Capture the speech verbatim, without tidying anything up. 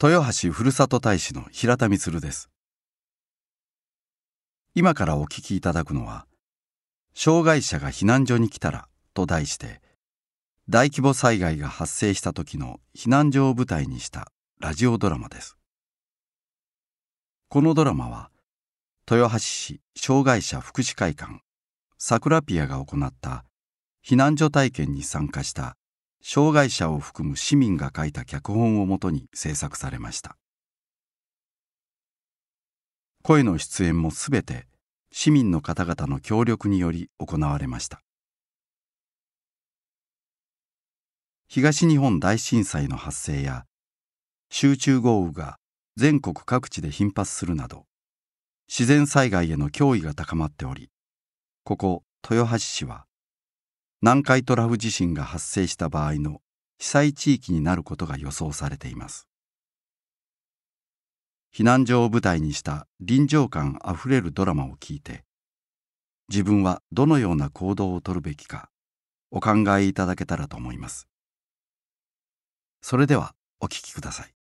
豊橋ふるさと大使の平田充です。今からお聞きいただくのは、障害者が避難所に来たらと題して、大規模災害が発生した時の避難所を舞台にしたラジオドラマです。このドラマは、豊橋市障害者福祉会館さくらピアが行った避難所体験に参加した障害者を含む市民が書いた脚本をもとに制作されました。声の出演もすべて市民の方々の協力により行われました。東日本大震災の発生や集中豪雨が全国各地で頻発するなど、自然災害への脅威が高まっており、ここ豊橋市は南海トラフ地震が発生した場合の被災地域になることが予想されています。避難所を舞台にした臨場感あふれるドラマを聞いて、自分はどのような行動をとるべきかお考えいただけたらと思います。それではお聞きください。